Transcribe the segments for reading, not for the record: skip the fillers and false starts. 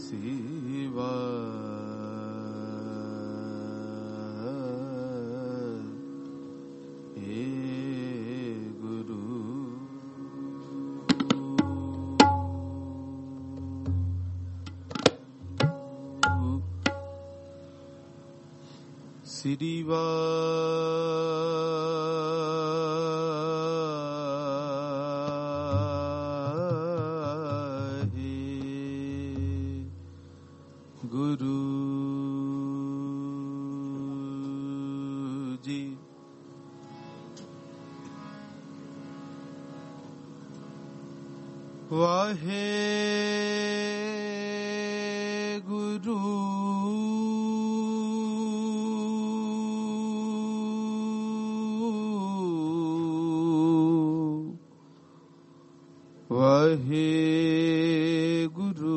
सिवा हे गुरु सिवा वाहे गुरु वाहे गुरु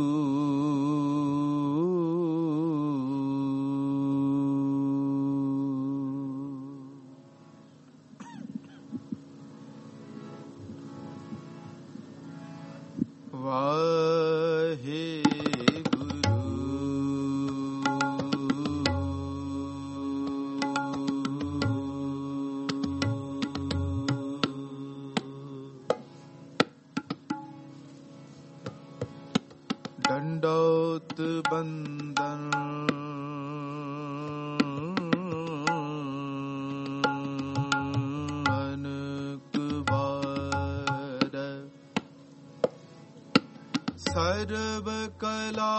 दंडोत बंदन अनकबार सर्व कला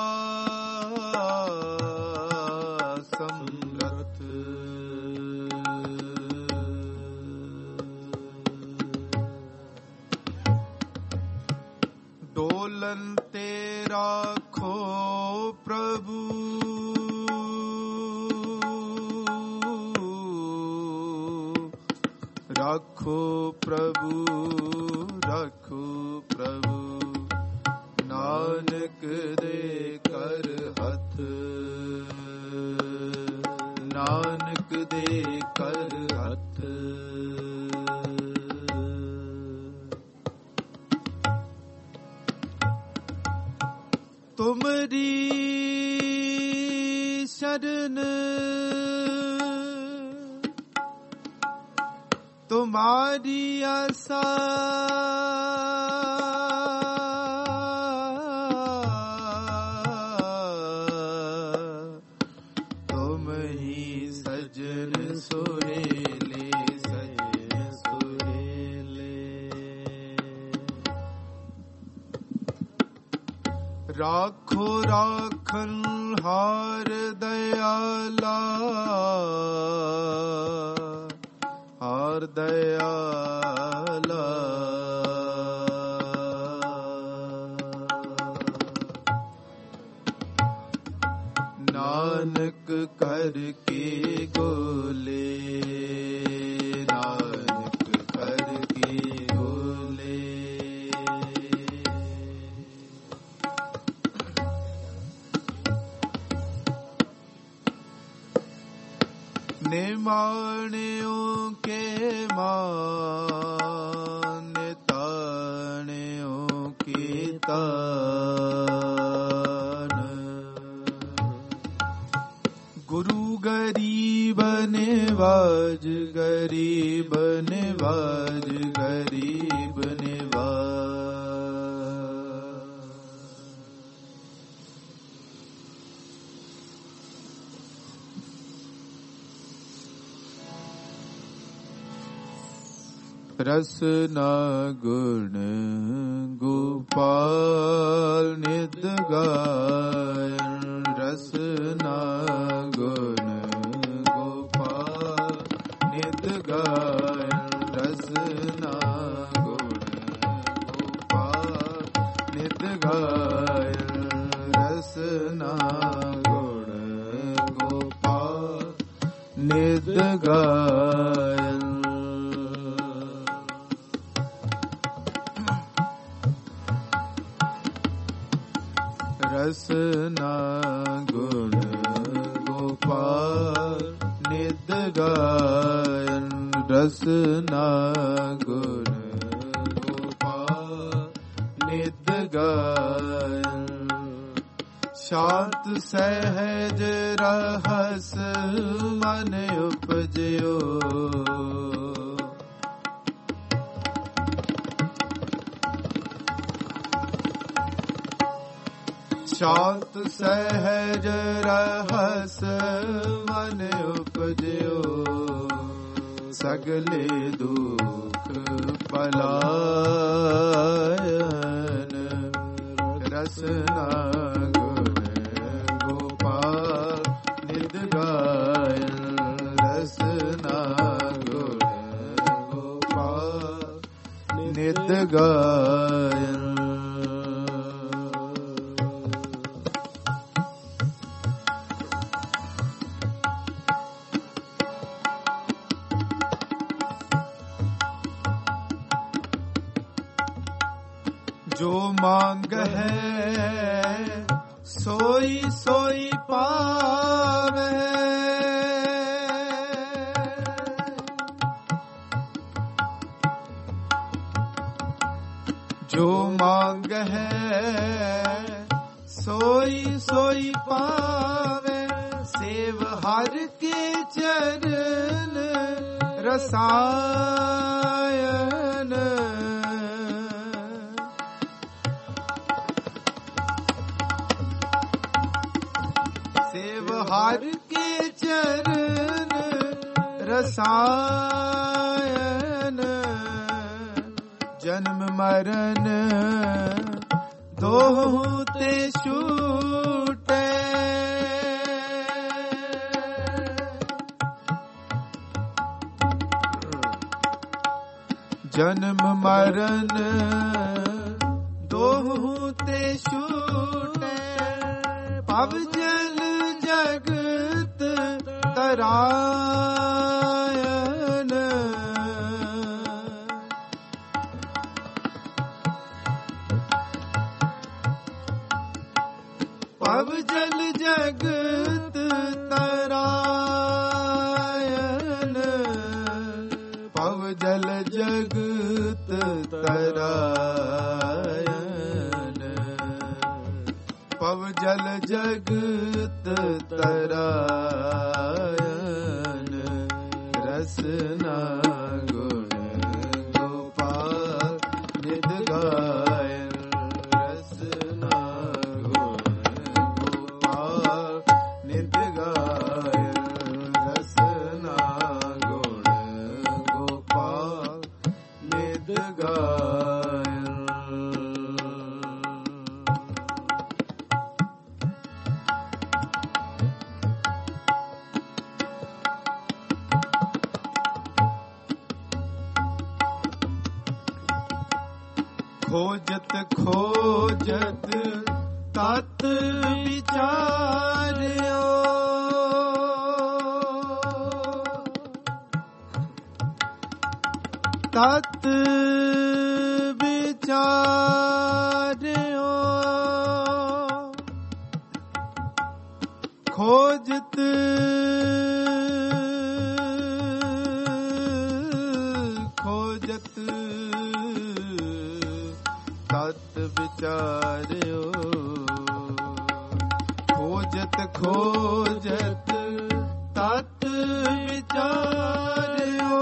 समरथ डोलन तेरा खो प्रभु राखो प्रभु राखो प्रभु नानक दे कर हथ नानक दे कर हथ तुमरी शरण तुम्हारी आशा तुम ही सजन सुहेले सजन सुहेले राखो राखन हार दयाला हार दयाला नानक करके गोले नानक करके गोले निमाणियों के मान ताणियों के तान गुरु गरीब निवाज गरीब निवाज गरीब निवाज रसना गुण गोपाल नित गायन रसना गुण गोपाल नित गायन रसना गुण गोपाल नित गायन रसना गुण गोपाल नित गायन रसना गुण गोपाल नित गायन रसना गुण गोपाल नित गायन शांत सहज रहस मन उपजयो, शांत सहज रहस मन उपजयो, सगले दुख पलायन, रसना गुण गोपाल नित गायन, रसना गुण गोपाल नित गायन। जो मांग है सोई सोई पावे, जो मांग है सोई सोई पावे, सेव हर के चरण रसायन, सेव हर के चरण रसायन, जन्म मरण दोहु ते छूटे, जन्म मरण दोहु ते छूटे, पव जल जगत तरायन, पव जल जगत तरायन, पव जल जगत तरायन, पव जल जगत तरायन, रसना गुण गोपाल नित गायन, रसना गुण गोपाल नित गायन, रसना गुण गोपाल नित गायन। खोजत खोजत तत विचार्यो, तत विचार्यो, खोजत खोजत तत विचार्यो, खोजत खोजत तत विचार्यो,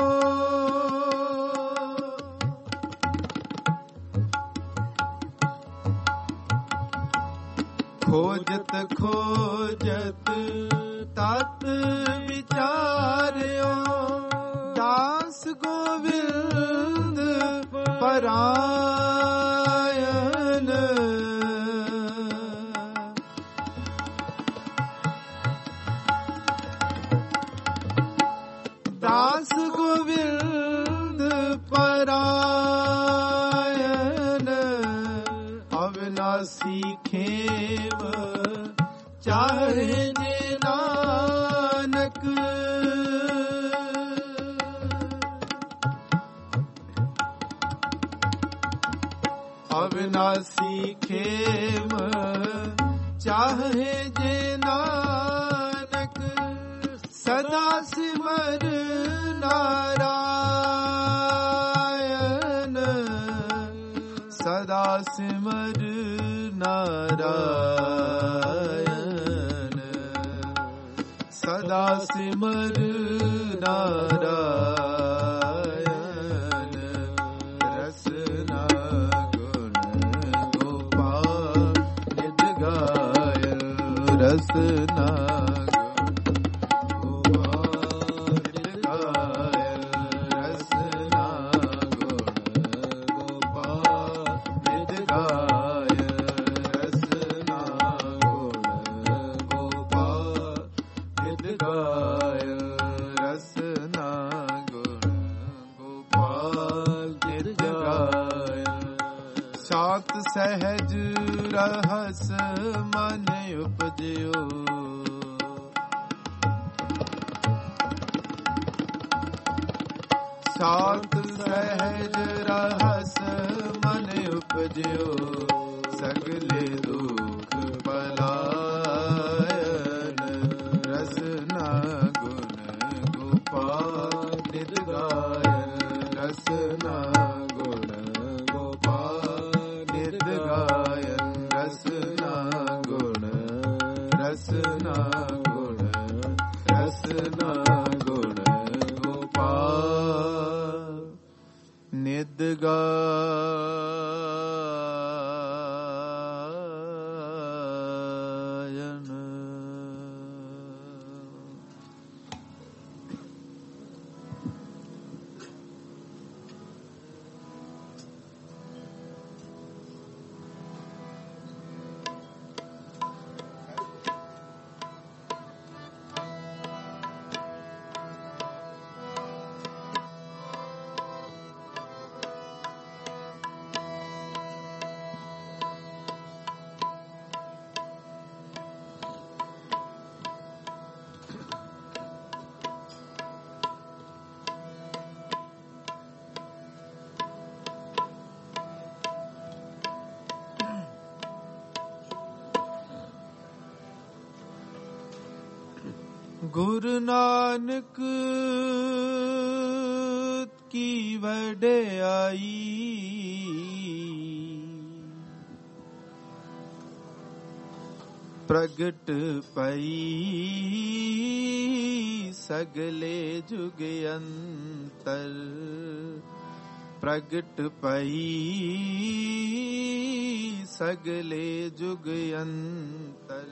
खोजत खोजत तत विचार्यो, दास गोविंद परायण, दास गोविंद परायण, अविनाशी खेव चाहे जे नानक, अविनाशी खेम चाहे जे नानक, सदा सिमर नारायण, सदा सिमर नारायण। ਸਿਮਰ ਨਾਰਾਇਣ ਰਸਨਾ ਗੁਣ ਗੋਪਾਲ ਨਿਤ ਗਾਇ ਰਸਨਾ ਸਹਿਜ ਰਹਸ ਮਨ ਉਪਜਿਓ ਸਾਤ ਸਹਿਜ ਰਹਸ ਮਨ ਉਪਜਿਓ ਸਗਲੇ ਦੁਖ ਪਲਾਇਨ ਰਸਨਾ ਗੁਣ ਗੋਪਾਲ ਨਿਤ ਗਾਇਨ ਰਸਨਾ ਨਿਦ ਗਾਇਨ। ਗੁਰੂ ਨਾਨਕ ਕੀ ਵਡਿਆਈ ਪ੍ਰਗਟ ਪਈ ਸਗਲੇ ਜੁਗ ਅੰਤਰ ਪ੍ਰਗਟ ਪਈ ਸਗਲੇ ਜੁਗ ਅੰਤਰ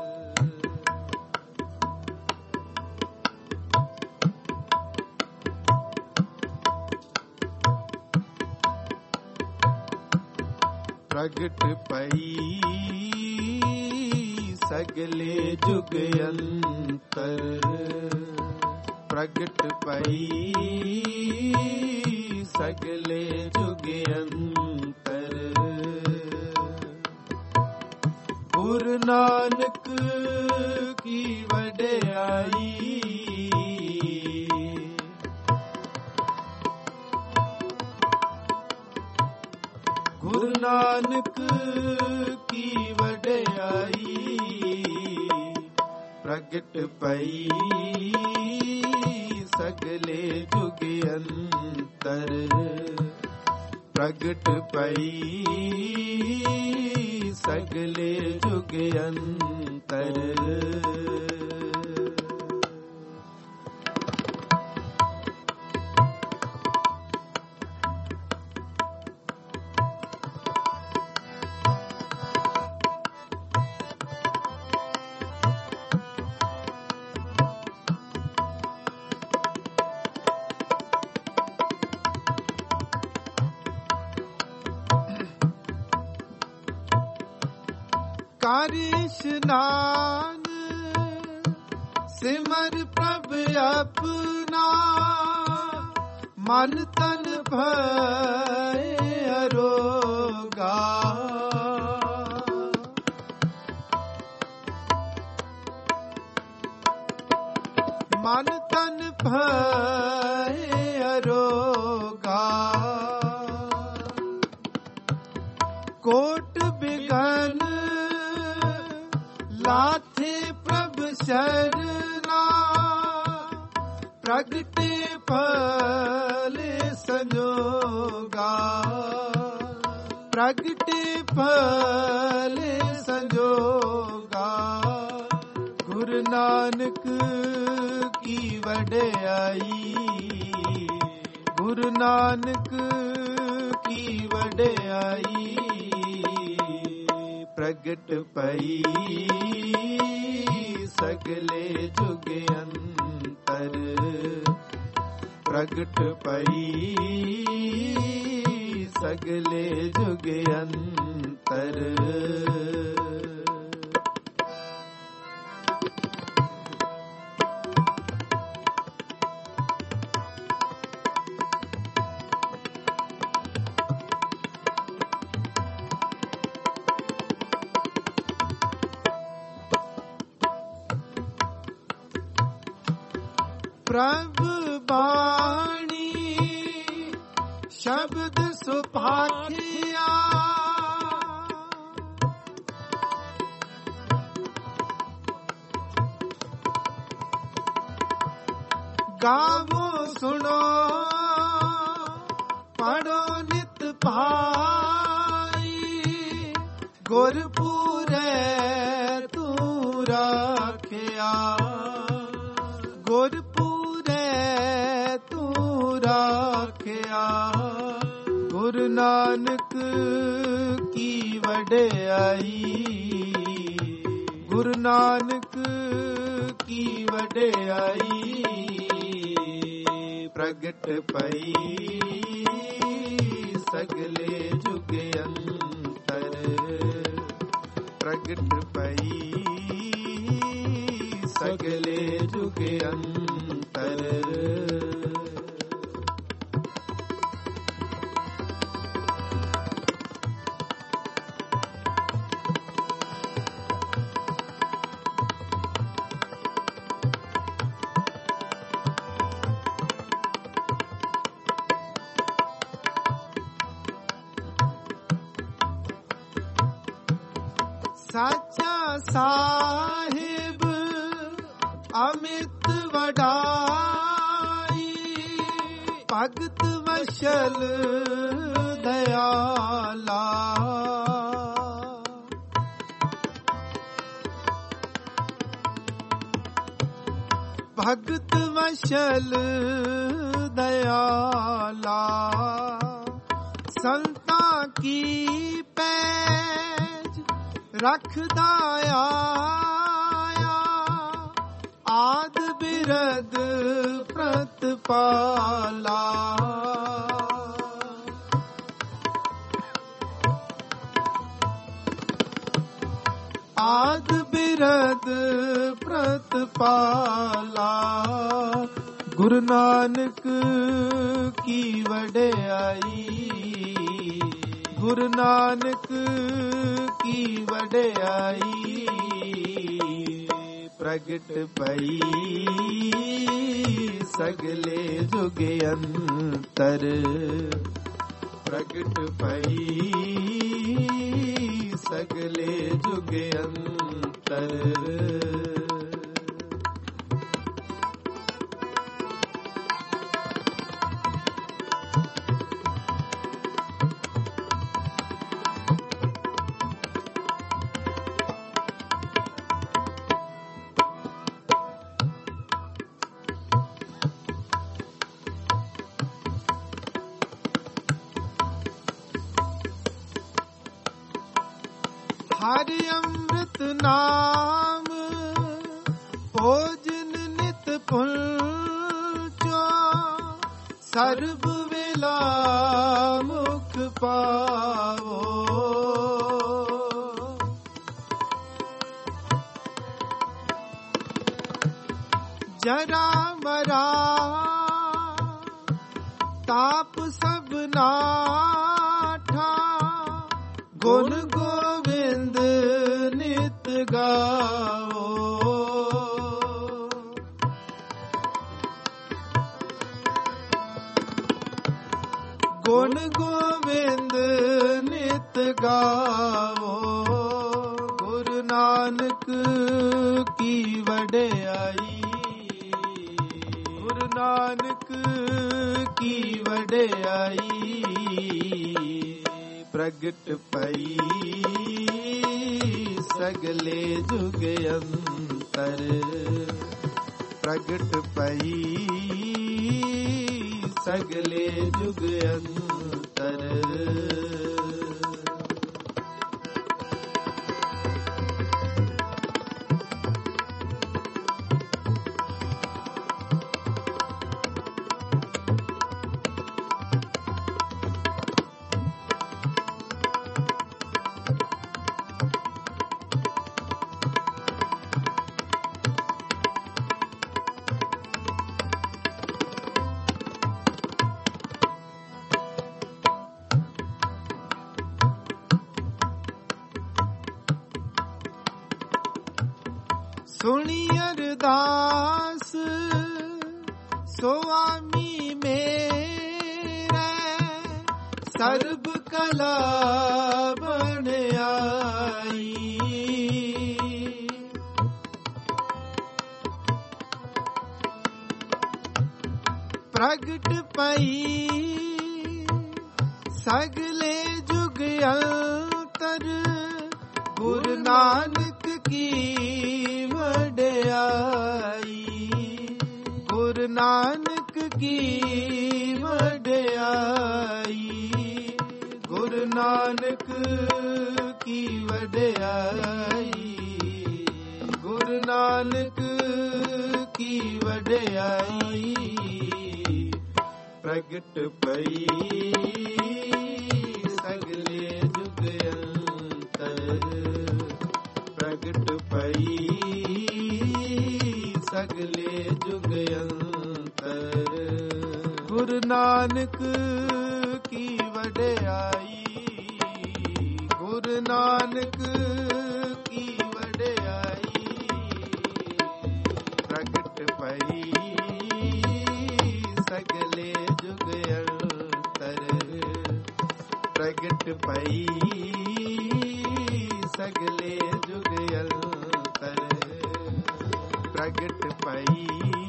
ਪ੍ਰਗਟ ਪਈ ਸਗਲੇ ਜੁਗ ਅੰਤਰ ਪ੍ਰਗਟ ਪਈ ਸਗਲੇ ਜੁਗ ਅੰਤਰ ਗੁਰੂ ਨਾਨਕ ਕੀ ਵਡਿਆਈ ਗੁਰੂ ਨਾਨਕ ਕੀ ਵਡਿਆਈ ਪ੍ਰਗਟ ਪਈ ਸਗਲੇ ਜੁਗ ਅੰਤਰ ਪ੍ਰਗਟ ਪਈ ਸਗਲੇ ਜੁਗ ਅੰਤਰ ਕਰ ਇਸ਼ਨਾਨ ਸਿਮਰ ਪ੍ਰਭ ਆਪਣਾ ਮਨ ਤਨ ਭਏ ਅਰੋਗਾ ਮਨ ਤਨ ਭਏ ਅਰੋਗਾ ਕੋਟ ਬਿਗਨ ਲਾਥੇ ਪ੍ਰਭ ਸ਼ਰਨਾ ਪ੍ਰਗਟੇ ਫਲੇ ਸੰਜੋਗਾ ਪ੍ਰਗਟੇ ਫਲੇ ਸੰਜੋਗਾ ਗੁਰ ਗੁਰੂ ਨਾਨਕ ਕੀ ਵਡਿਆਈ, ਗੁਰੂ ਨਾਨਕ ਕੀ ਵਡਿਆਈ, ਪ੍ਰਗਟ ਪਈ ਸਗਲੇ ਜੁਗ ਅੰਤਰ, ਪ੍ਰਗਟ ਪਈ ਸਗਲੇ ਜੁਗ ਅੰਤਰ। ਪ੍ਰਭ ਬਾਣੀ ਸ਼ਬਦ ਸੁਭਾਖਿਆ, ਗਾਵੋ ਸੁਣੋ ਪੜੋ ਨਿਤ ਭਾਈ, ਗੁਰਪੂਰੇ ਤੂੰ ਰਾਖਿਆ, ਗੁਰਪੂਰੇ ਤੂੰ ਰਾਖਿਆ, ਗੁਰੂ ਨਾਨਕ ਕੀ ਵਡਿਆਈ, ਗੁਰੂ ਨਾਨਕ ਕੀ ਵਡਿਆਈ, ਪ੍ਰਗਟ ਪਈ ਸਗਲੇ ਜੁਗ ਅੰਤਰ, ਪ੍ਰਗਟ ਪਈ ਸਗਲੇ ਜੁਗ ਅੰਤਰ। ਸਾਚਾ ਸਾਹਿਬ ਅਮਿਤ ਵਡਾਈ, ਭਗਤ ਵਸ਼ਲ ਦਇਆਲਾ, ਭਗਤ ਵਸ਼ਲ ਦਇਆਲਾ, ਸੰਤਾਂ ਕੀ ਪੈਜ ਰੱਖਦਾ ਆਇਆ, ਆਦ ਬਿਰਦ ਪ੍ਰਤਪਾਲਾ, ਆਦ ਬਿਰਦ ਪ੍ਰਤਪਾਲਾ, ਗੁਰੂ ਨਾਨਕ ਕੀ ਵਡਿਆਈ, ਗੁਰੂ ਨਾਨਕ ਕੀ ਵਡਿਆਈ, ਪ੍ਰਗਟ ਪਈ ਸਗਲੇ ਜੁਗ ਅੰਤਰ, ਪ੍ਰਗਟ ਪਈ ਸਗਲੇ ਜੁਗ ਅੰਤਰ। ਹਰਿ ਅੰਮ੍ਰਿਤ ਨਾਮ ਭੋਜਨ ਨਿਤ ਪੁਲਚੋ, ਸਰਬ ਵੇਲਾ ਮੁਖ ਪਾਵੋ, ਜਰਾ ਮਰਾ ਤਾਪ ਸਭ ਨਾਠਾ, ਗੁਣ ਗੋਬਿੰਦ ਨਿਤ ਗਾਵੋ, ਗੁਣ ਗੋਬਿੰਦ ਨਿਤ ਗਾਵੋ, ਗੁਰੂ ਨਾਨਕ ਕੀ ਵਡਿਆਈ, ਗੁਰੂ ਨਾਨਕ ਕੀ ਵਡਿਆਈ, ਪ੍ਰਗਟ ਪਈ ਸਗਲੇ ਜੁਗ ਅੰਤਰ। ਅੰਤਰ ਪ੍ਰਗਟ ਪਈ ਸਗਲੇ ਜੁਗ ਅੰਤਰ ਸੁਣੀ ਅਰਦਾਸ ਸੁਆਮੀ ਮੇਰੇ ਸਰਬ ਕਲਾ ਬਣ ਆਈ ਪ੍ਰਗਟ ਪਈ ਸਗਲੇ ਜੁਗ ਅੰਤਰ ਗੁਰੂ ਨਾਨਕ ਕੀ ਵਡਿਆਈ ਗੁਰੂ ਨਾਨਕ ਕੀ ਵਡਿਆਈ ਗੁਰੂ ਨਾਨਕ ਕੀ ਵਡਿਆਈ ਗੁਰੂ ਨਾਨਕ ਕੀ ਵਡਿਆਈ ਪ੍ਰਗਟ ਪਈ ਸਗਲੇ ਜੁਗ ਅੰਤਰ ਪ੍ਰਗਟ ਪਈ ਸਗਲੇ ਜੁਗ ਅੰਤਰ ਗੁਰੂ ਨਾਨਕ ਕੀ ਵਡਿਆਈ ਗੁਰੂ ਨਾਨਕ ਕੀ ਵਡਿਆਈ ਪ੍ਰਗਟ ਪਈ ਸਗਲੇ ਜੁਗ ਅੰਤਰ ਪ੍ਰਗਟ ਪਈ ਸਗਲੇ ਜੁਗ ਅੰਤਰ ਪ੍ਰਗਟ ਪਈ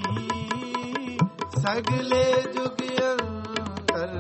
ਸਗਲੇ ਜੁਗ ਅੰਤਰ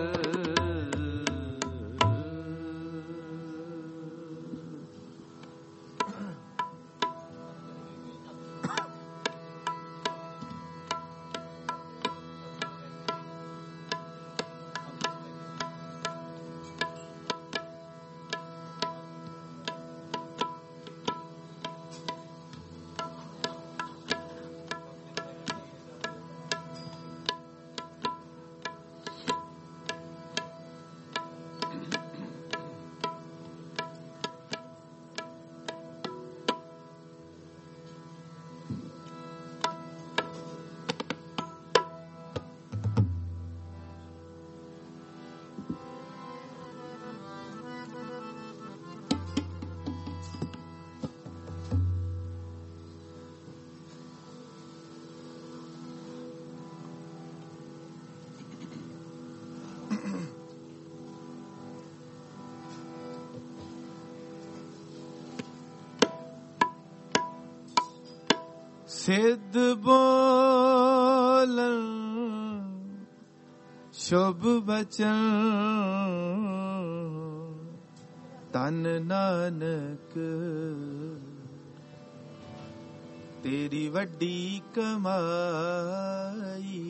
ਸਿੱਧ ਬੋਲਨ ਸ਼ੁਭ ਬਚਨ ਤਨ ਨਾਨਕ ਤੇਰੀ ਵੱਡੀ ਕਮਾਈ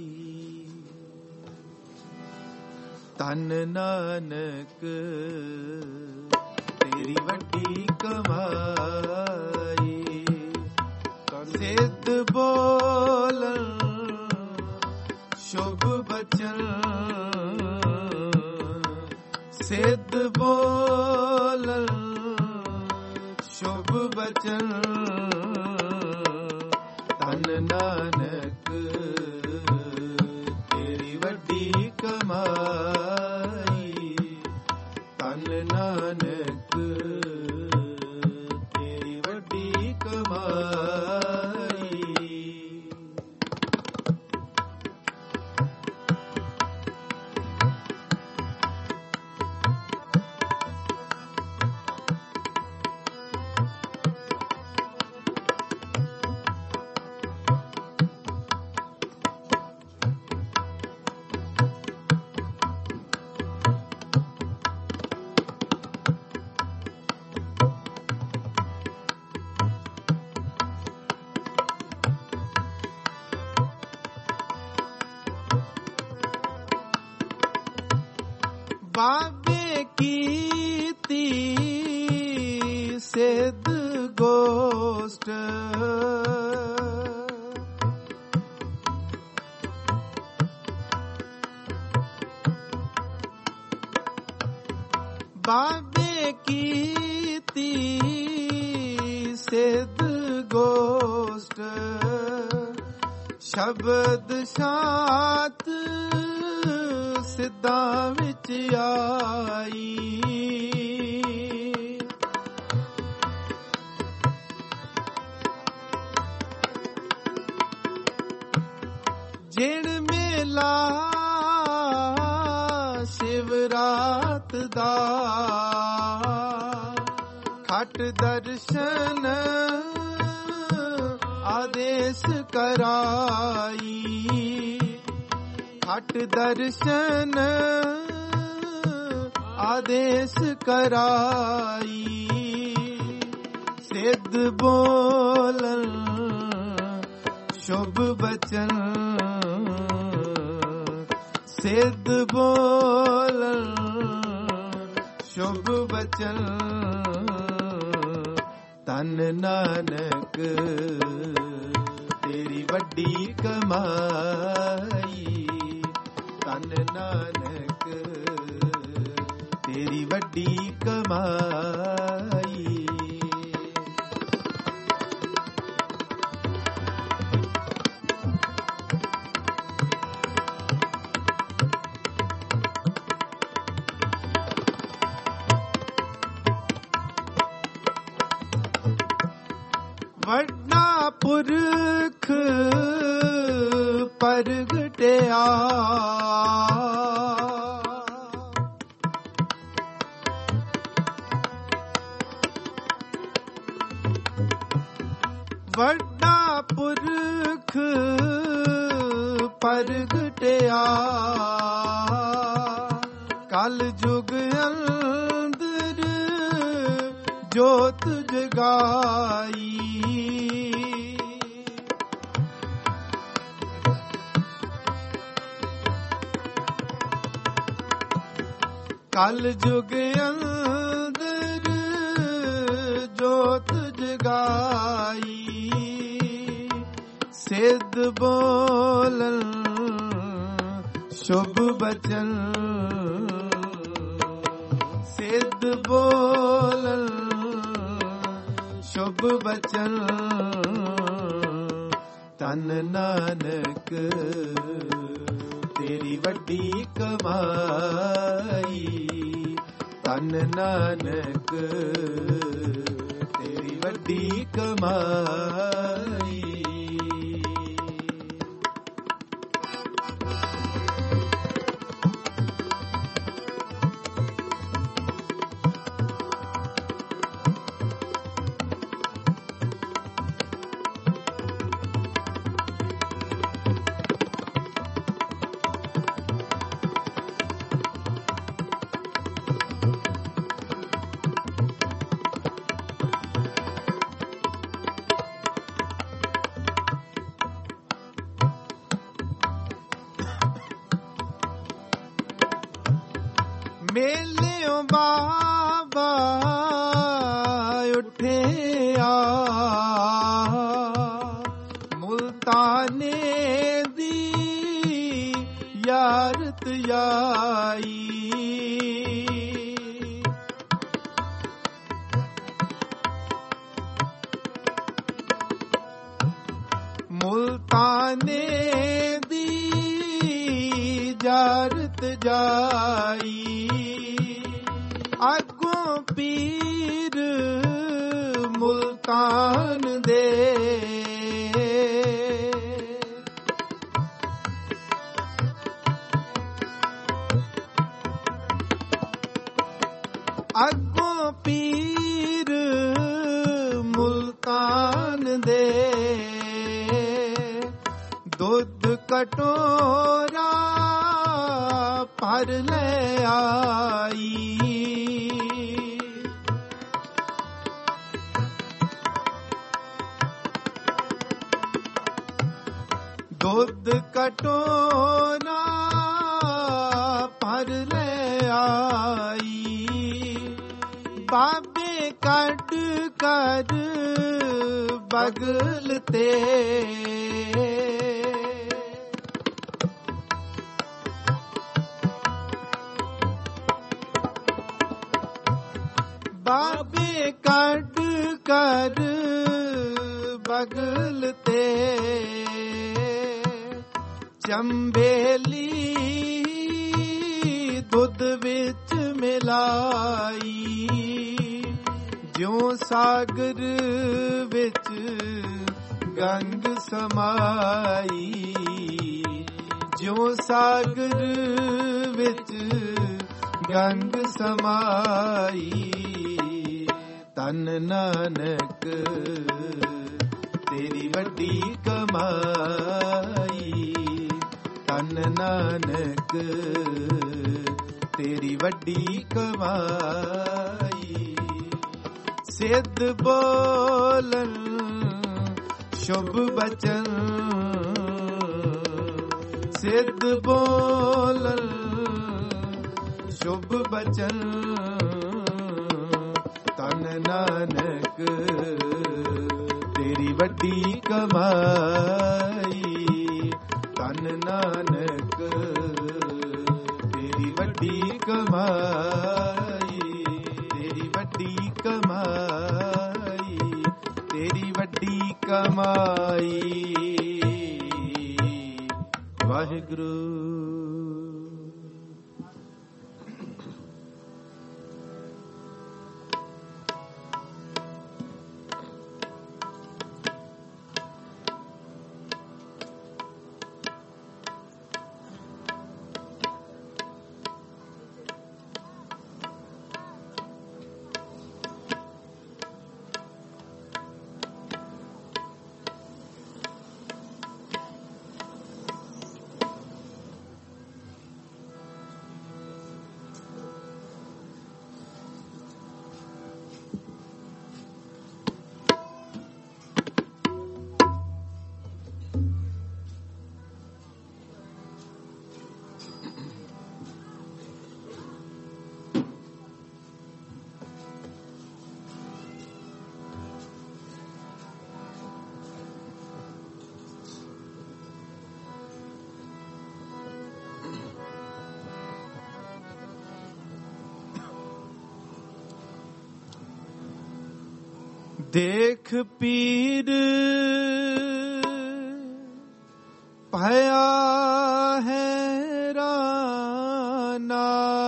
ਤਨ ਨਾਨਕ ਤੇਰੀ ਵੱਡੀ ਕਮਾਈ ਸਿੱਧ ਬੋਲਨ ਸ਼ੁਭ ਬਚਨ ਸਿੱਧ ਬੋਲਨ ਸ਼ੁਭ ਬਚਨ ਤਨ ਨਾਨਕ ਤੇਰੀ ਵੱਡੀ ਕਮਾਈ ਤਨ ਨਾਨਕ ਤੇਰੀ ਵੱਡੀ ਕਮਾਈ ਬਾਬੇ ਕੀਤੀ ਸਿੱਧ ਗੋਸ਼ਟ ਬਾਬੇ ਕੀਤੀ ਸਿੱਧ ਗੋਸ਼ਟ ਸ਼ਬਦ ਸ਼ਾਤ ਸਿੱਧਾਂ ਵਿੱਚ ਆਈ ਜਿਣ ਮੇਲਾ ਸ਼ਿਵਰਾਤ ਦਾ ਖਟ ਦਰਸ਼ਨ ਆਦੇਸ਼ ਕਰਾਈ ਖਟ ਦਰਸ਼ਨ ਆਦੇਸ਼ ਕਰਾਈ ਸਿੱਧ ਬੋਲਨ ਸ਼ੁਭ ਬਚਨ ਸਿੱਧ ਬੋਲਨ ਸ਼ੁਭ ਬਚਨ ਧੰਨ ਨਾਨਕ ਤੇਰੀ ਵੱਡੀ ਕਮਾਈ ਧੰਨ ਨਾਨਕ ਤੇਰੀ ਵੱਡੀ ਕਮਾਈ ਵੱਡਾ ਪੁਰਖ ਪ੍ਰਗਟਿਆ ਵੱਡਾ ਪੁਰਖ ਪ੍ਰਗਟਿਆ ਕਲ ਯੁਗ ਅੰਦਰ ਜੋਤ ਜਗਾਈ ਕਲ ਯੁਗ ਅੰਦਰ ਜੋਤ ਜਗਾਈ ਸਿੱਧ ਬੋਲਨ ਸ਼ੁਭ ਬਚਨ ਸਿੱਧ ਬੋਲਨ ਸ਼ੁਭ ਬਚਨ ਧੰਨ ਨਾਨਕ ਤੇਰੀ ਵੱਡੀ ਕਮਾਈ ਧੰਨ ਨਾਨਕ ਤੇਰੀ ਵੱਡੀ ਕਮਾਈ ਮੇਲਿਓ ਬਾਬਾ ਉੱਠਿਆ ਮੁਲਤਾਨੇ ਦੀ ਯਾਰਤ ਆਈ ਮੁਲਤਾਨੇ ਦੀ ਯਾਰਤ ਜਾਈ ਅੱਗੋਂ ਪੀਰ ਮੁਲਤਾਨ ਦੇ ਅੱਗੋਂ ਪੀਰ ਮੁਲਤਾਨ ਦੇ ਦੁੱਧ ਕਟੋਰਾ ਭਰ ਲੈ ਆਈ ਦੁੱਧ ਕਟੋਰਾ ਭਰ ਲੈ ਆਈ ਕਰ ਬਗਲ ਤੇ ਬਾਬੇ ਕੱਢ ਕਰ ਬਗਲ ਤੇ ਚੰਬੇਲੀ ਦੁੱਧ ਵਿੱਚ ਮਿਲਾਈ ਜਿਉਂ ਸਾਗਰ ਵਿੱਚ ਗੰਗ ਸਮਾਈ ਜਿਉਂ ਸਾਗਰ ਵਿੱਚ ਗੰਗ ਸਮਾਈ ਧੰਨ ਨਾਨਕ ਤੇਰੀ ਵੱਡੀ ਕਮਾਈ ਧੰਨ ਨਾਨਕ ਤੇਰੀ ਵੱਡੀ ਕਮਾਈ ਸਿੱਧ ਬੋਲਨ ਸ਼ੁਭ ਬਚਨ ਸਿੱਧ ਬੋਲਨ ਸ਼ੁਭ ਬਚਨ ਧੰਨ ਨਾਨਕ ਤੇਰੀ ਵੱਡੀ ਕਮਾਈ ਧੰਨ ਨਾਨਕ ਤੇਰੀ ਵੱਡੀ ਕਮਾਈ ਤੇਰੀ ਵੱਡੀ ਕਮਾਈ ਤੇਰੀ ਵੱਡੀ ਕਮਾਈ ਵਾਹਿਗੁਰੂ। ਦੇਖ ਪੀਰ ਭਇਆ ਹੈਰਾਨਾ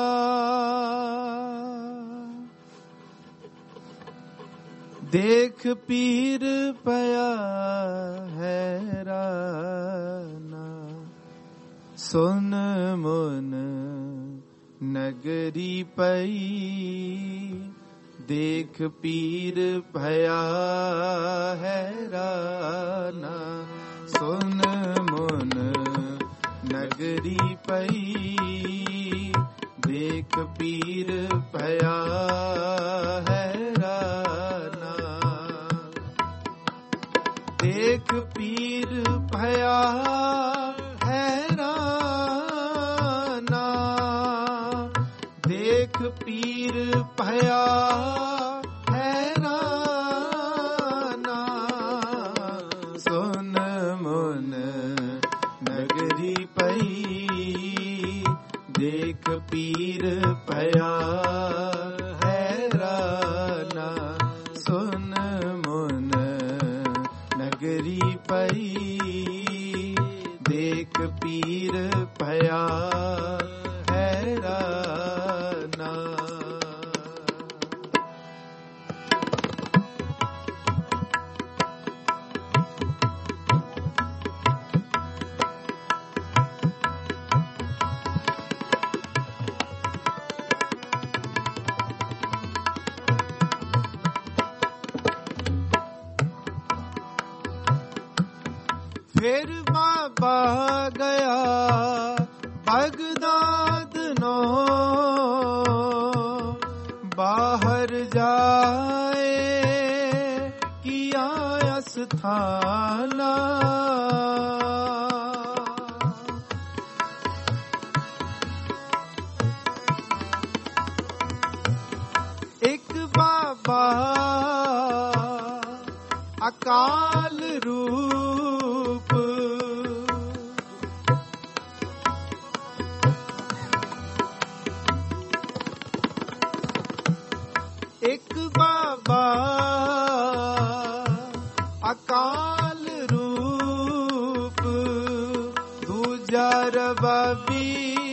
ਦੇਖ ਪੀਰ ਭਇਆ ਹੈਰਾਨਾ ਸੁਨ ਮਨ ਨਗਰੀ ਪਈ ਦੇਖ ਪੀਰ ਭਇਆ ਹੈਰਾਨਾ ਸੁਨ ਮਨ ਨਗਰੀ ਪਈ ਦੇਖ ਪੀਰ ਭਇਆ ਹੈਰਾਨਾ ਦੇਖ ਪੀਰ ਭਇਆ ਹੈਰਾਨਾ ਦੇਖ ਪੀਰ ਭਇਆ ਹੈਰਾਨਾ ਸੁਨ ਮਨ ਨਗਰੀ ਪਈ ਦੇਖ ਪੀਰ ਭਇਆ ਹੈਰਾਨਾ ਸੁਨ ਮਨ ਨਗਰੀ ਪਈ ਦੇਖ ਪੀਰ ਭਇਆ ਹੈਰਾਨਾ ਫਿਰ ਬਾਬਾ ਗਿਆ ਬਗਦਾਦ ਨੂੰ ਬਾਹਰ ਜਾਏ ਕੀਆ ਅਸਥਾਨਾ ਇੱਕ ਬਾਬਾ अकाल रूप एक बाबा अकाल रूप दूजा रबाबी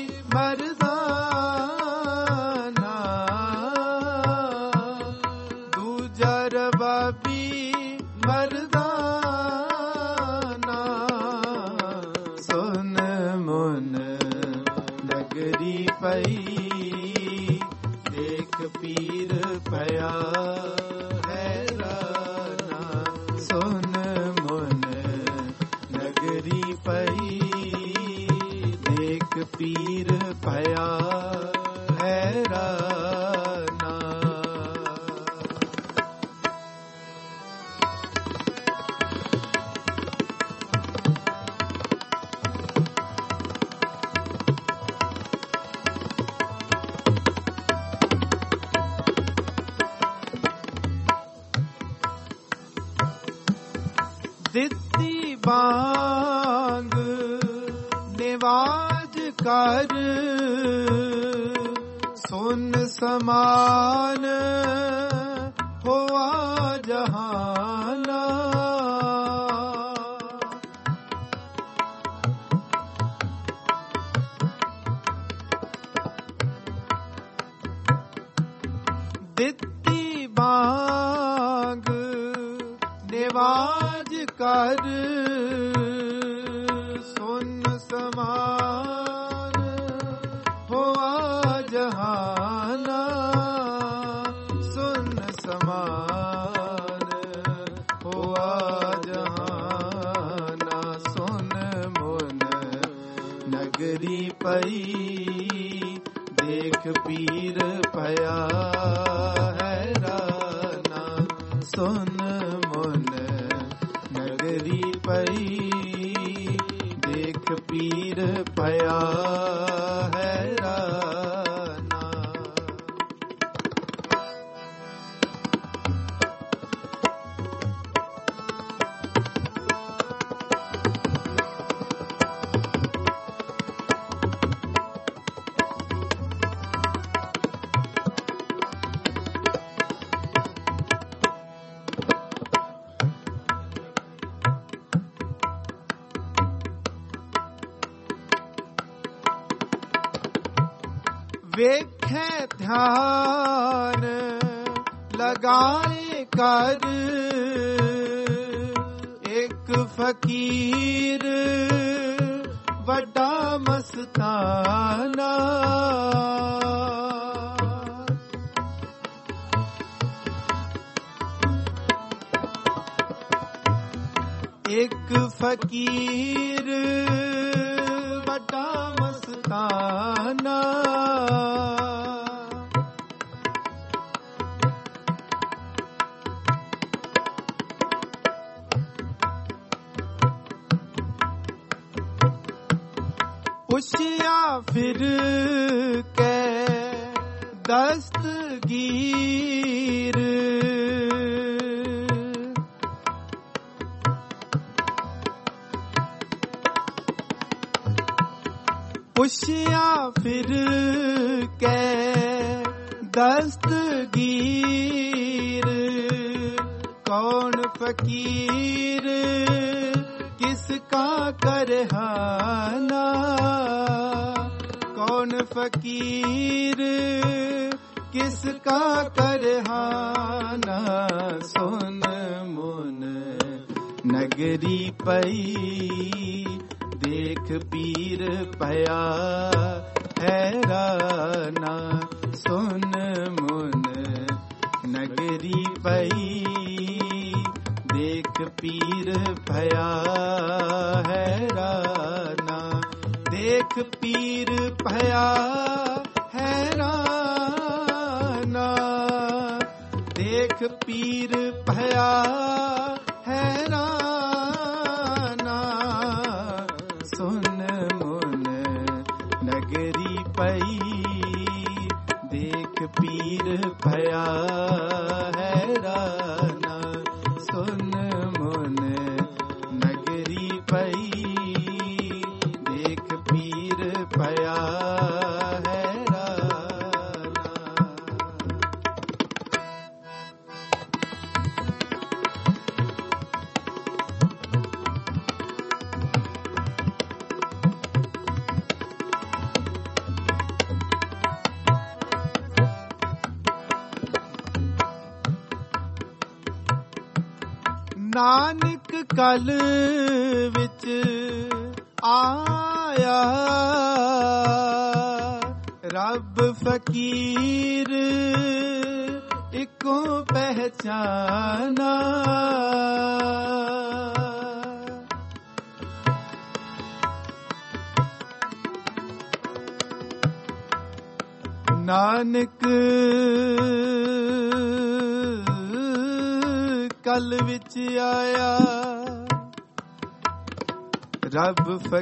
मर्दाना दूजा रबाबी मर्दाना सुन मुन नगरी पई देख पीर पया हैराना सुन मुन नगरी पई देख पीर पया हैराना दित्ती बांग निवाज कर सुन समान होआ जहाना दित्ती बांग निवाज कर सुन समान होआ जहाना सुन समान होआ जहाना सुन मुन नगरी पई देख पीर पया हैराना सुन मुन नगरी पई देख पीर पया हैराना वेखे ध्यान लगाए कर एक फकीर बड़ा मस्ताना एक फकीर बड़ा मस्ताना पुछिया फिर के दस्तगीर पुछिया फिर के दस्तगीर कौन फकीर किसका करहाना कौन फकीर किसका करहाना सुन मुन नगरी पई देख पीर पया हैराना सुन मुन नगरी पई देख पीर भया हैराना देख पीर भया हैराना देख पीर भया हैराना सुन मुन नगरी पई देख पीर भया हैराना सुन ਨਾਨਕ ਕਲ ਵਿੱਚ ਆਇਆ, ਰੱਬ ਫਕੀਰ ਇੱਕੋ ਪਹਿਚਾਨਾ। ਨਾਨਕ ਕਲ ਵਿੱਚ ਆਇਆ, ਰੱਬ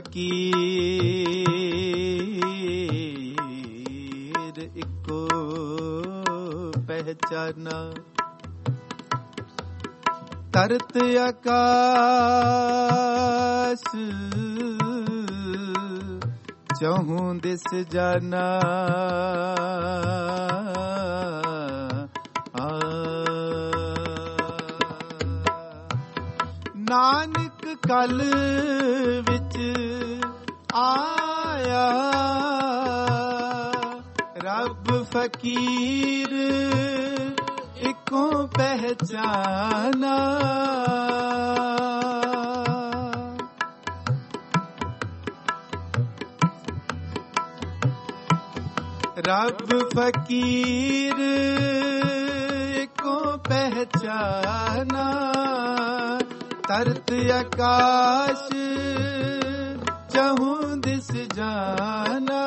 ਫਕੀਰ ਇੱਕੋ ਪਹਿਚਾਨਾ। ਤਰਤ ਆਕਾਸ਼ ਚਹੁੰ ਦਿਸ ਜਾਨਾ, ਨਾਨਕ ਕਲ ਵਿੱਚ ਆਇਆ, ਰੱਬ ਫਕੀਰ ਇੱਕੋ ਪਹਿਚਾਨਾ। ਰੱਬ ਫਕੀਰ ਇੱਕੋ ਪਹਿਚਾਨਾ। ਤਰਤ ਆਕਾਸ਼ ਚਹੁੰ ਦਿਸ ਜਾਨਾ,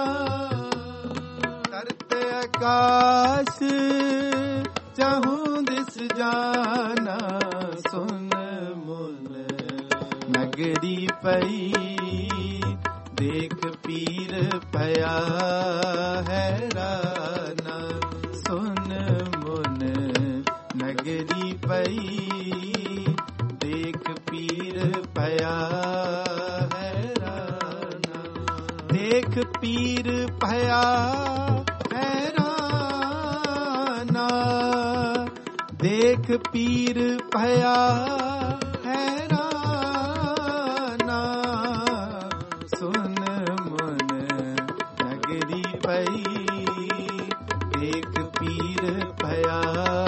ਤਰਤ ਆਕਾਸ਼ ਚਹੁੰ ਦਿਸ ਜਾਨਾ। ਸੁਨ ਮੁਨ ਨਗਰੀ ਪਈ, ਦੇਖ ਪੀਰ ਭਇਆ ਹੈਰਾਨਾ। ਸੁਨ ਮੁਨ ਨਗਰੀ ਪਈ, ਦੇਖ ਪੀਰ ਭਇਆ ਹੈਰਾਨਾ। ਦੇਖ ਪੀਰ ਭਇਆ ਹੈਰਾਨਾ, ਦੇਖ ਪੀਰ ਭਇਆ ਹੈਰਾਨਾ। ਸੁਨ ਮੁਨ ਨਗਰੀ ਪਈ, ਦੇਖ ਪੀਰ ਭਇਆ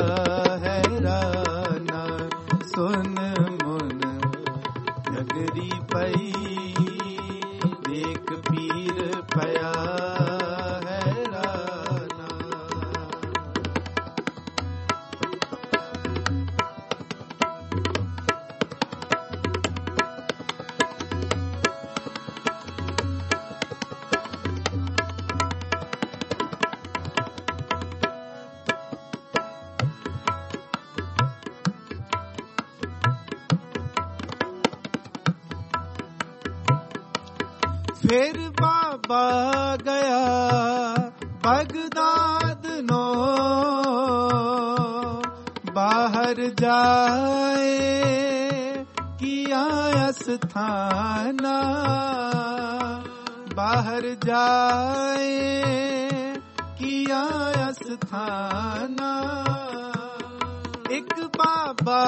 ਹੈਰਾਨਾ। ਸੁਨ ਮੁਨ ਨਗਰੀ ਪਈ, ਦੇਖ ਪੀਰ ਭਇਆ ਹੈਰਾਨਾ। ਫਿਰ ਬਾਬਾ ਗਿਆ ਬਗਦਾਦ ਨੂੰ, ਬਾਹਰ ਜਾਏ ਕੀਆ ਅਸਥਾਨਾ। ਬਾਹਰ ਜਾਏ ਕੀਆ ਅਸਥਾਨਾ। ਇੱਕ ਬਾਬਾ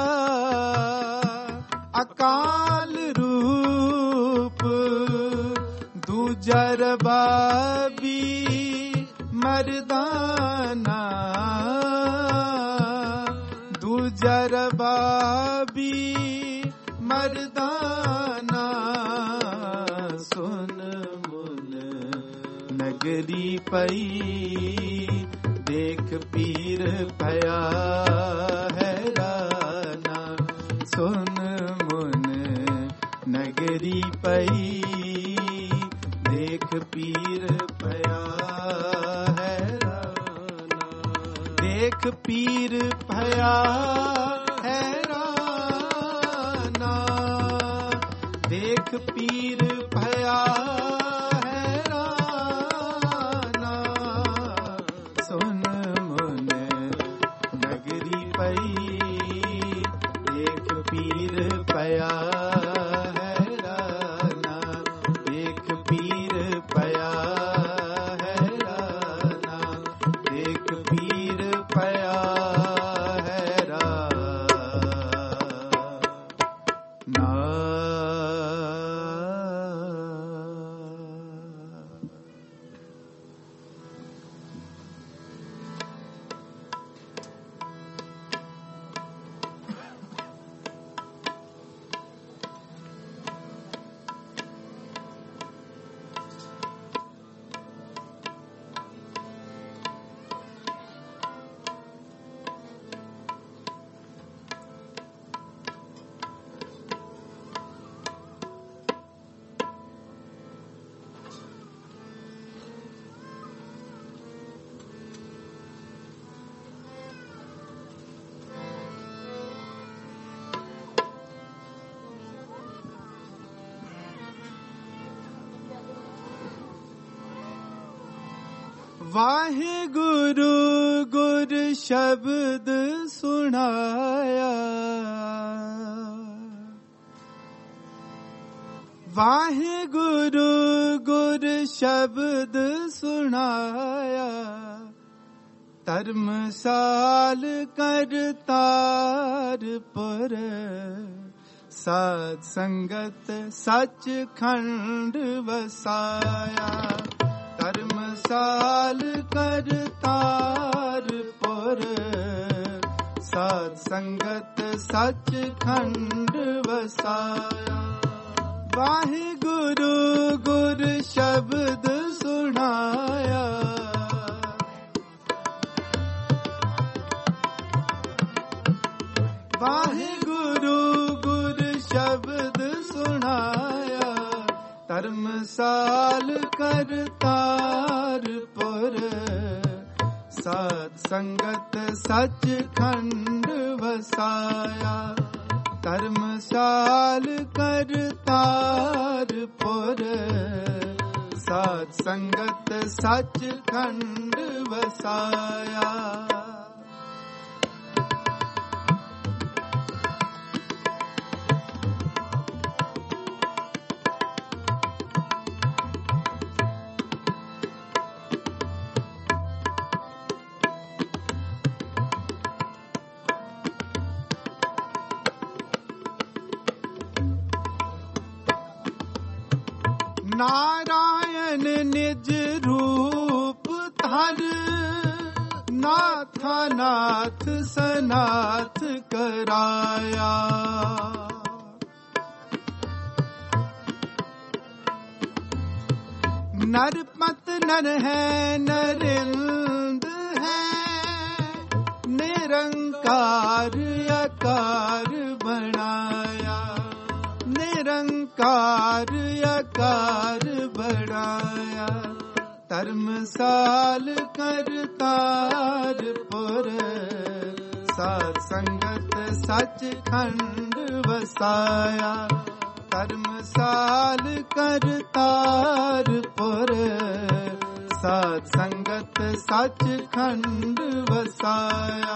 ਅਕਾਲ ਰੂਪ, ਦੂਜਾ ਰਬਾਬੀ ਮਰਦਾਨਾ। ਦੂਜਾ ਰਬਾਬੀ ਮਰਦਾਨਾ। ਸੁਨ ਮੁਨ ਨਗਰੀ ਪਈ, ਦੇਖ ਪੀਰ ਭਇਆ ਹੈਰਾਨਾ। ਸੁਨ ਮੁਨ ਨਗਰੀ ਪਈ, ਦੇਖ ਪੀਰ ਭਇਆ ਹੈਰਾਨਾ। ਦੇਖ ਪੀਰ ਭਇਆ ਹੈਰਾਨਾ, ਦੇਖ ਪੀਰ ਭਇਆ ਹੈਰਾਨਾ। ਸੁਨ ਮੁਨ ਨਗਰੀ ਪਈ, ਦੇਖ ਪੀਰ ਭਇਆ ਹੈਰਾਨਾ। ਦੇਖ ਪੀਰ ਭਇਆ ਹੈਰਾਨਾ, ਦੇਖ ਪੀਰ ਭਇਆ ਹੈਰਾਨਾ। ਵਾਹਿਗੁਰੂ ਗੁਰ ਸ਼ਬਦ ਸੁਣਾਇਆ, ਵਾਹਿਗੁਰੂ ਗੁਰ ਸ਼ਬਦ ਸੁਣਾਇਆ। ਧਰਮਸਾਲ ਕਰਤਾਰਪੁਰ, ਸਾਧ ਸੰਗਤ ਸੱਚਖੰਡ ਵਸਾਇਆ। ਧਰਮਸਾਲ ਕਰਤਾਰਪੁਰ, ਸਾਧ ਸੰਗਤ ਸੱਚਖੰਡ ਵਸਾਇਆ। ਵਾਹਿਗੁਰੂ ਗੁਰ ਸ਼ਬਦ ਸੁਣਾਇਆ, ਵਾਹਿਗੁਰੂ ਗੁਰ ਸ਼ਬਦ ਸੁਣਾਇਆ। ਧਰਮਸਾਲ ਕਰਤਾਰਪੁਰ, ਸਾਧ ਸੰਗਤ ਸੱਚਖੰਡ ਵਸਾਇਆ। ਧਰਮਸਾਲ ਕਰਤਾਰਪੁਰ, ਸਾਧ ਸੰਗਤ ਸੱਚਖੰਡ ਵਸਾਇਆ। ਨਾਰਾਇਣ ਨਿਜ ਰੂਪ ਧਰ, ਨਾਥਾ ਨਾਥ ਸਨਾਥ ਕਰਾਇਆ। ਨਰਪਤ ਨਰ ਹੈ ਨਰਿੰਦ ਹੈ, ਨਿਰੰਕਾਰ ਆਕਾਰ ਬਣਾਇਆ। ਨਿਰੰਕਾਰ ਆਕਾਰ ਬਣਾਇਆ। ਧਰਮਸਾਲ ਕਰਤਾਰਪੁਰ, ਸਾਧ ਸੰਗਤ ਸੱਚਖੰਡ ਵਸਾਇਆ। ਧਰਮਸਾਲ ਕਰਤਾਰਪੁਰ, ਸਾਧ ਸੰਗਤ ਸੱਚਖੰਡ ਵਸਾਇਆ।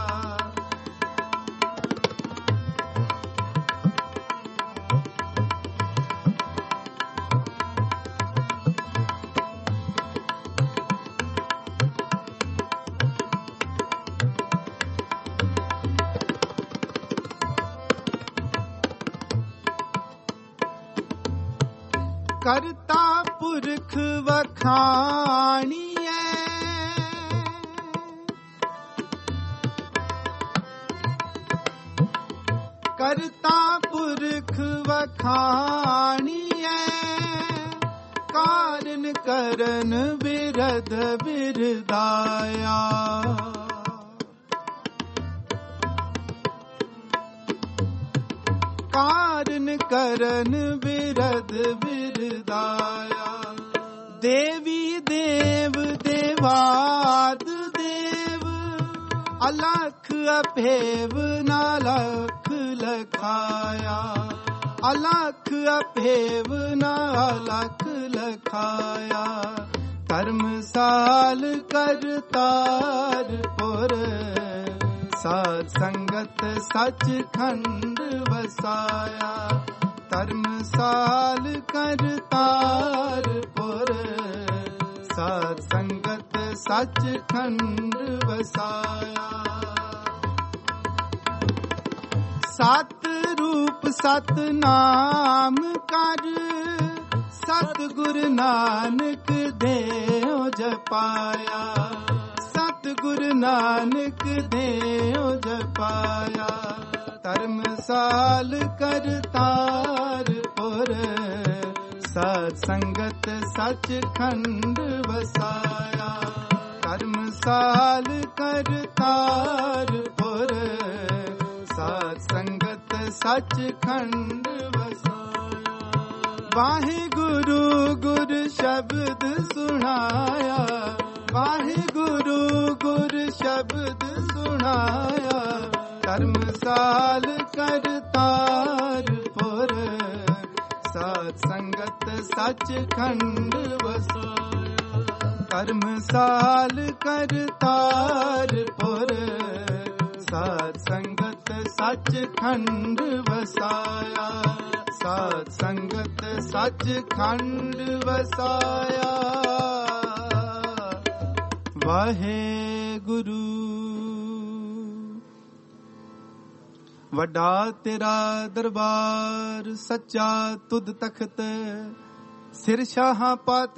ਕਰਤਾ ਪੁਰਖ ਵਖਾਣੀਐ, ਕਰਤਾ ਪੁਰਖ ਵਖਾਣੀਐ। ਕਾਰਨ ਕਰਨ ਬਿਰਧ ਬਿਰਦਾਇਆ। ਕਾਰਨ ਕਰਨ ਬਿਰਧ ਬਿਰਦਾਇਆ। ਦੇਵੀ ਦੇਵ ਦੇਵਾਦ ਦੇਵ, ਅਲਖ ਅਭੇਵ ਨਾਲਖ ਲਖਾਇਆ। ਅਲਖ ਅਭੇਵ ਨਾਲਖ ਲਖਾਇਆ। ਧਰਮਸਾਲ ਕਰਤਾਰਪੁਰ, ਸਾਧ ਸੰਗਤ ਸੱਚਖੰਡ ਵਸਾਇਆ। ਧਰਮਸਾਲ ਕਰਤਾਰਪੁਰ, ਸਾਧ ਸੰਗਤ ਸੱਚਖੰਡ ਵਸਾਇਆ। ਸਤ ਰੂਪ ਸਤ ਨਾਮ ਕਰ, ਸਤਿਗੁਰ ਨਾਨਕ ਦੇਉ ਜਪਾਇਆ। ਸਤਿਗੁਰ ਨਾਨਕ ਦੇਉ ਜਪਾਇਆ। ਧਰਮਸਾਲ ਕਰਤਾਰਪੁਰ, ਸਾਧ ਸੰਗਤ ਸੱਚਖੰਡ ਵਸਾਇਆ। ਧਰਮਸਾਲ ਕਰਤਾਰਪੁਰ, ਸਾਧ ਸੰਗਤ ਸੱਚਖੰਡ ਵਸਾਇਆ। ਵਾਹਿਗੁਰੂ ਗੁਰ ਸ਼ਬਦ ਸੁਣਾਇਆ। ਵਾਹਿਗੁਰੂ ਗੁਰ ਸ਼ਬਦ ਸੁਣਾਇਆ। ਧਰਮਸਾਲ ਕਰਤਾਰਪੁਰ, ਸਾਧ ਸੰਗਤ ਸੱਚਖੰਡ ਵਸਾਇਆ। ਧਰਮਸਾਲ ਕਰਤਾਰਪੁਰ, ਸਾਧ ਸੰਗਤ ਸੱਚਖੰਡ ਵਸਾਇਆ, ਸਾਧ ਸੰਗਤ ਸੱਚਖੰਡ ਵਸਾਇਆ। ਵਾਹਿਗੁਰੂ। ਵੱਡਾ ਤੇਰਾ ਦਰਬਾਰ, ਸੱਚਾ ਤੁਧ ਤਖਤ, ਸਿਰ ਸ਼ਾਹਾਂ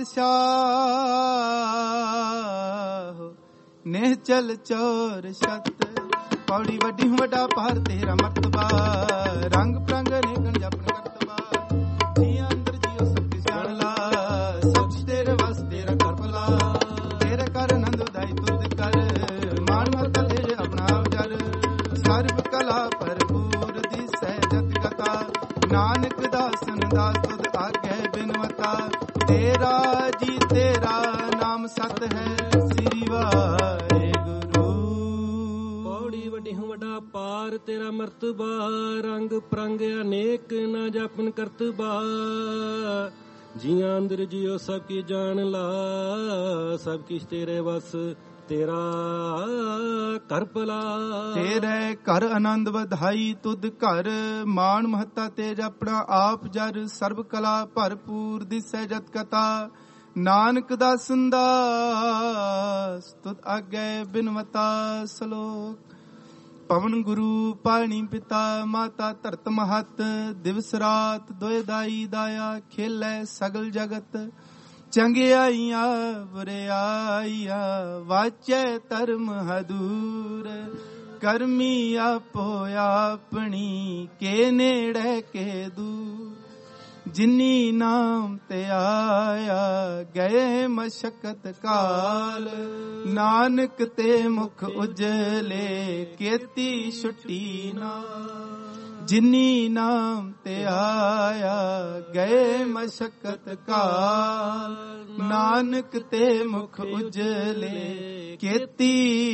ਪਾਤਸ਼ਾਹ, ਨਿਹਚਲ ਚੋਰ ਛਤ। ਪੌੜੀ ਵੱਡੀ ਵੱਡਾ ਪਹਾੜ ਤੇਰਾ ਮਰਤਬਾ, ਰੰਗ ਪ੍ਰੰਗ ਅਨੇਕਨ ਜਪਨ ਕਰਤਬਾ। ਜੀ ਅੰਦਰ ਜੀਓ ਸਭ ਕਿਸ ਜਾਣ ਲਾ, ਸਭ ਤੇਰੇ ਵਸ ਤੇਰਾ ਕਰ ਭਲਾ। ਤੇਰੇ ਕਰ ਆਨੰਦ ਉਦਾਈ ਤੁਧ ਕਰ, ਮਾਣ ਮਤ ਤੇਰੇ ਆਪਣਾ ਉਜਰ। ਸਰਬ ਕਲਾ ਭਰਪੂਰ ਦਿਸੈ ਜਤ ਕਥਾ, ਨਾਨਕ ਦਾਸਨ ਦਾਸ ਤੁਧ ਆਗੇ ਬਿਨਵਤਾ। ਤੇਰਾ ਜੀ ਤੇਰਾ ਨਾਮ ਸਤ ਹੈ, ਸ੍ਰੀ ਵਾਹਿਗੁਰੂ। ਪੌੜੀ ਵੱਡੀ ਵੱਡਾ ਪਾਰ ਤੇਰਾ ਮਰਤਬਾ, ਰੰਗ ਪ੍ਰੰਗ ਅਨੇਕ ਨਾ ਜਪਨ ਕਰਤਬਾ। ਜੀਆਂ ਅੰਦਰ ਜੀਓ ਸਭ ਕੀ ਜਾਣ ਲਾ, ਸਭ ਕਿਛ ਤੇਰੇ ਵਸ ਤੇਰਾ ਕਰ ਭਲਾ। ਤੇਰੇ ਘਰ ਆਨੰਦ ਵਧਾਈ ਤੁਧ ਘਰ, ਮਾਣ ਮਹੱਤਾ ਤੇਜ ਆਪਣਾ ਆਪ ਜਰ। ਸਰਬ ਕਲਾ ਭਰਪੂਰ ਦਿਸੈ ਜਤ ਕਥਾ, ਨਾਨਕ ਦਾਸਨ ਦਾਸ ਤੁਧ ਆਗੇ ਬਿਨਵਤਾ। ਸਲੋਕ। ਪਵਨ ਗੁਰੂ ਪਾਣੀ ਪਿਤਾ, ਮਾਤਾ ਧਰਤ ਮਹਤ। ਦਿਵਸ ਰਾਤ ਦੋਇ ਦਾਈ ਦਾਇਆ, ਖੇਲੇ ਸਗਲ ਜਗਤ। ਚੰਗਿਆਈਆਂ ਬੁਰਿਆਈਆਂ, ਵਾਚੈ ਧਰਮ ਹਦੂਰ। ਕਰਮੀ ਆਪੋ ਆਪਣੀ, ਕੇ ਨੇੜੇ ਕੇ ਦੂਰ। ਜਿਨੀ ਨਾਮ ਤੇ ਆਇਆ, ਗਏ ਮਸ਼ਕਤ ਕਾਲ। ਨਾਨਕ ਤੇ ਮੁਖ ਉਜਲੇ, ਕੀਤੀ ਛੁੱਟੀ ਨਾਲ। ਜਿਨੀ ਨਾਮ ਤੇ ਆਇਆ, ਗਏ ਮਸ਼ਕਤ ਕਾਲ। ਨਾਨਕ ਤੇ ਮੁਖ ਉਜਲੇ, ਕੀਤੀ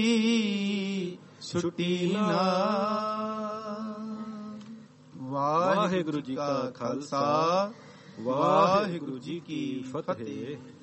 ਛੁੱਟੀ ਨਾਲ। ਵਾਹਿਗੁਰੂ ਜੀ ਕਾ ਖਾਲਸਾ, ਵਾਹਿਗੁਰੂ ਜੀ ਕੀ ਫਤਿਹ।